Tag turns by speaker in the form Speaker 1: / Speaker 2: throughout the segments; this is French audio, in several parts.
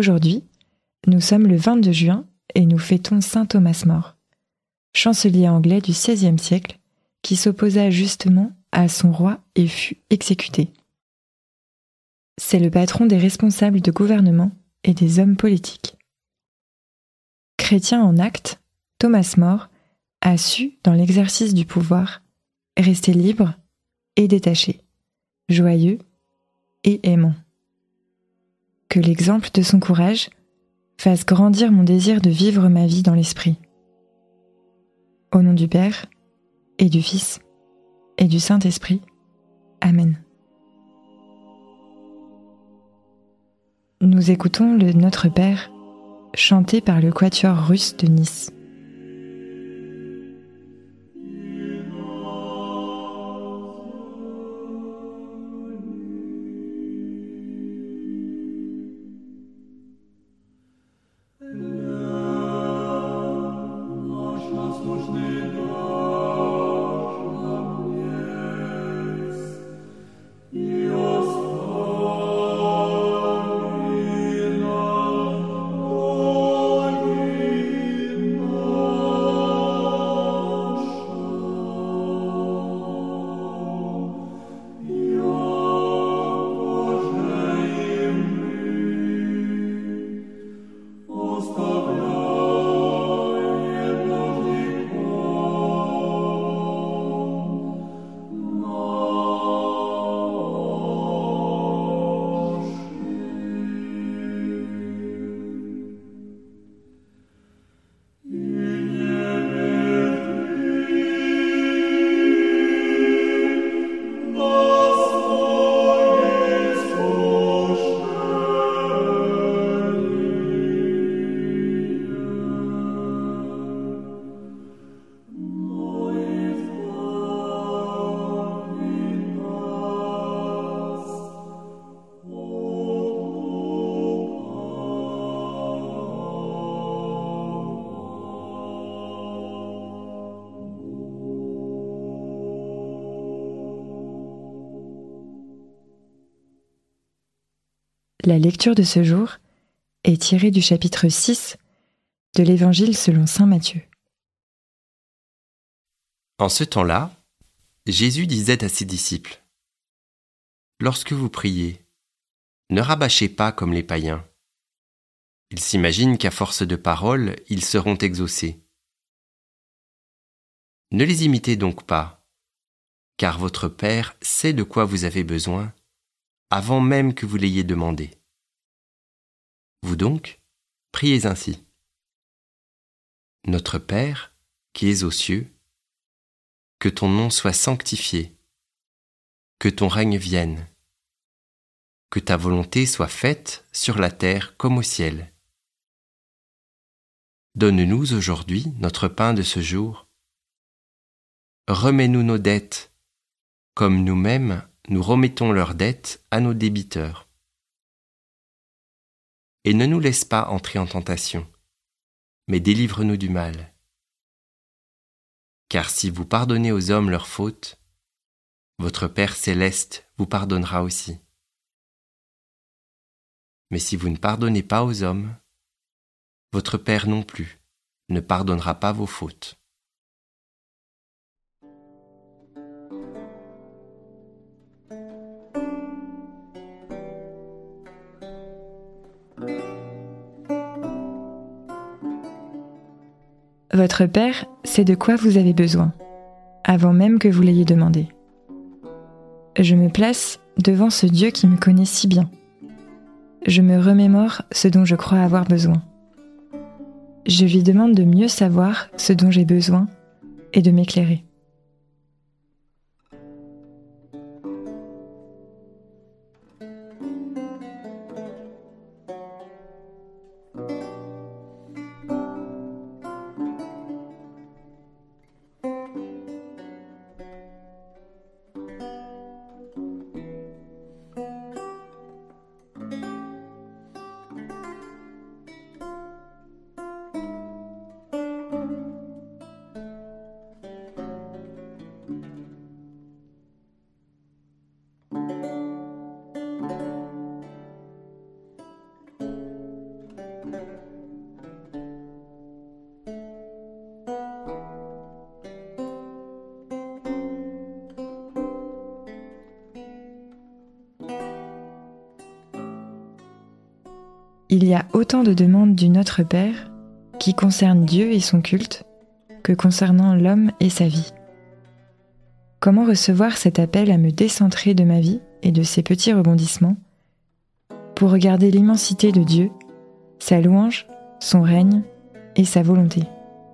Speaker 1: Aujourd'hui, nous sommes le 22 juin et nous fêtons saint Thomas More, chancelier anglais du XVIe siècle qui s'opposa justement à son roi et fut exécuté. C'est le patron des responsables de gouvernement et des hommes politiques. Chrétien en acte, Thomas More a su, dans l'exercice du pouvoir, rester libre et détaché, joyeux et aimant. Que l'exemple de son courage fasse grandir mon désir de vivre ma vie dans l'esprit. Au nom du Père, et du Fils, et du Saint-Esprit. Amen. Nous écoutons le Notre Père, chanté par le Quatuor russe de Nice. La lecture de ce jour est tirée du chapitre 6 de l'Évangile selon saint Matthieu.
Speaker 2: En ce temps-là, Jésus disait à ses disciples : « Lorsque vous priez, ne rabâchez pas comme les païens. Ils s'imaginent qu'à force de paroles, ils seront exaucés. Ne les imitez donc pas, car votre Père sait de quoi vous avez besoin, avant même que vous l'ayez demandé. Vous donc, priez ainsi. Notre Père, qui es aux cieux, que ton nom soit sanctifié, que ton règne vienne, que ta volonté soit faite sur la terre comme au ciel. Donne-nous aujourd'hui notre pain de ce jour. Remets-nous nos dettes, comme nous-mêmes nous remettons leurs dettes à nos débiteurs. Et ne nous laisse pas entrer en tentation, mais délivre-nous du mal. Car si vous pardonnez aux hommes leurs fautes, votre Père céleste vous pardonnera aussi. Mais si vous ne pardonnez pas aux hommes, votre Père non plus ne pardonnera pas vos fautes.
Speaker 1: Votre Père sait de quoi vous avez besoin, avant même que vous l'ayez demandé. Je me place devant ce Dieu qui me connaît si bien. Je me remémore ce dont je crois avoir besoin. Je lui demande de mieux savoir ce dont j'ai besoin et de m'éclairer. Il y a autant de demandes du Notre Père qui concernent Dieu et son culte que concernant l'homme et sa vie. Comment recevoir cet appel à me décentrer de ma vie et de ses petits rebondissements pour regarder l'immensité de Dieu, sa louange, son règne et sa volonté?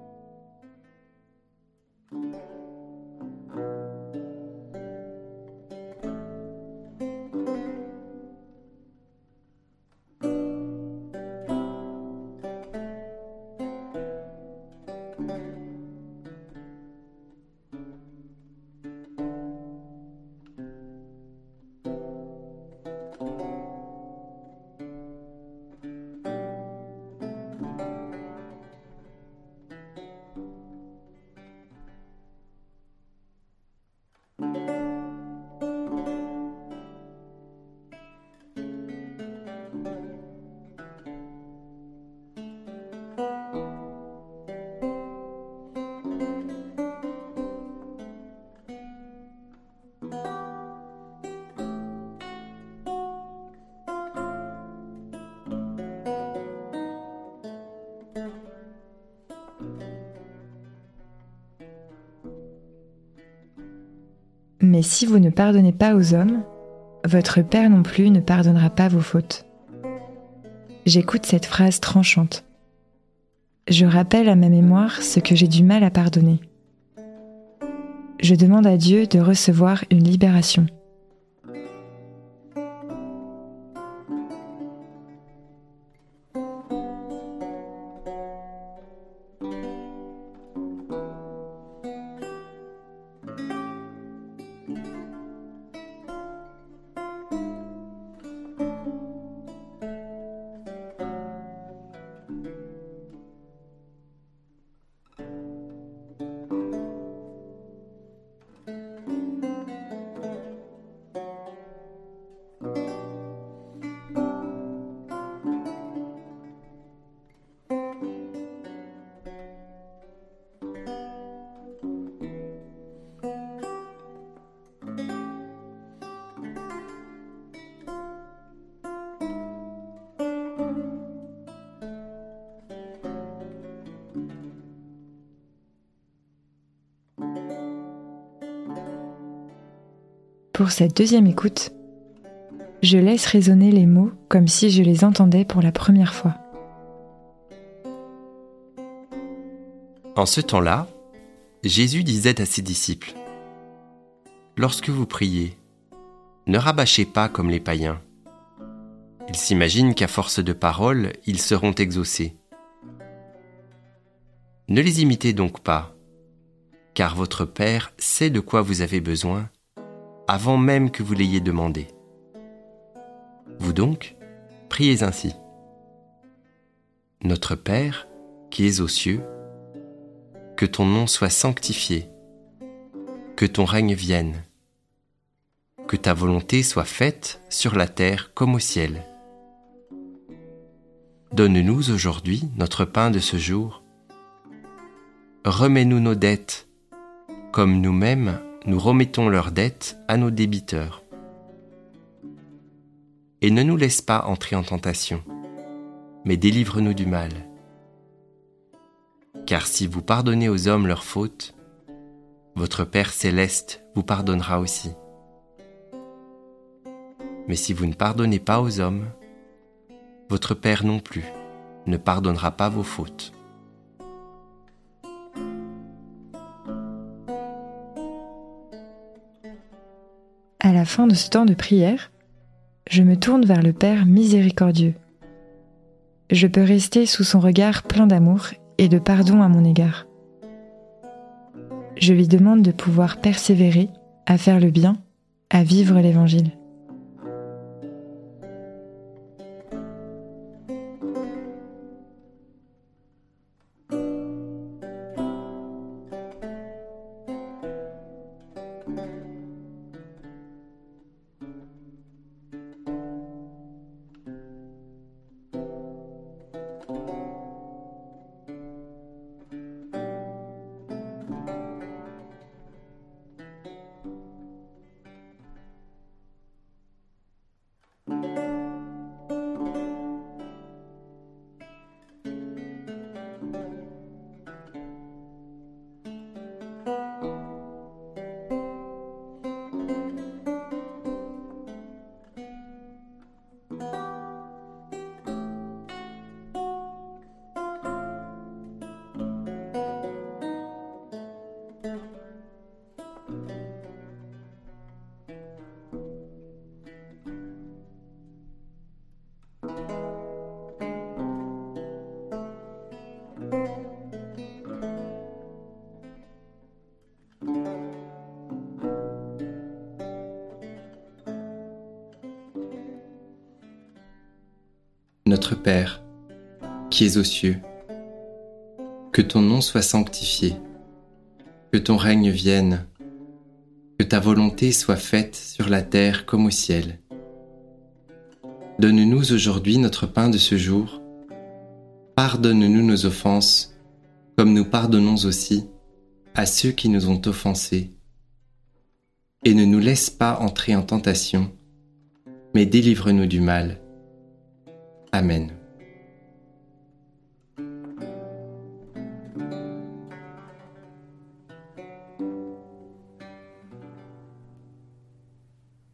Speaker 1: Mais si vous ne pardonnez pas aux hommes, votre Père non plus ne pardonnera pas vos fautes. J'écoute cette phrase tranchante. Je rappelle à ma mémoire ce que j'ai du mal à pardonner. Je demande à Dieu de recevoir une libération. Pour cette deuxième écoute, je laisse résonner les mots comme si je les entendais pour la première fois.
Speaker 2: En ce temps-là, Jésus disait à ses disciples : « Lorsque vous priez, ne rabâchez pas comme les païens. Ils s'imaginent qu'à force de paroles, ils seront exaucés. Ne les imitez donc pas, car votre Père sait de quoi vous avez besoin avant même que vous l'ayez demandé. Vous donc, priez ainsi. Notre Père, qui es aux cieux, que ton nom soit sanctifié, que ton règne vienne, que ta volonté soit faite sur la terre comme au ciel. Donne-nous aujourd'hui notre pain de ce jour. Remets-nous nos dettes, comme nous-mêmes nous remettons leurs dettes à nos débiteurs. Et ne nous laisse pas entrer en tentation, mais délivre-nous du mal. Car si vous pardonnez aux hommes leurs fautes, votre Père céleste vous pardonnera aussi. Mais si vous ne pardonnez pas aux hommes, votre Père non plus ne pardonnera pas vos fautes.
Speaker 1: À la fin de ce temps de prière, je me tourne vers le Père miséricordieux. Je peux rester sous son regard plein d'amour et de pardon à mon égard. Je lui demande de pouvoir persévérer à faire le bien, à vivre l'Évangile.
Speaker 2: notre Père, qui es aux cieux. Que ton nom soit sanctifié, que ton règne vienne, que ta volonté soit faite sur la terre comme au ciel. Donne-nous aujourd'hui notre pain de ce jour. Pardonne-nous nos offenses, comme nous pardonnons aussi à ceux qui nous ont offensés. Et ne nous laisse pas entrer en tentation, mais délivre-nous du mal. Amen.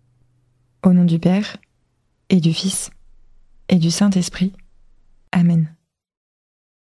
Speaker 1: Au nom du Père, et du Fils, et du Saint-Esprit. Amen.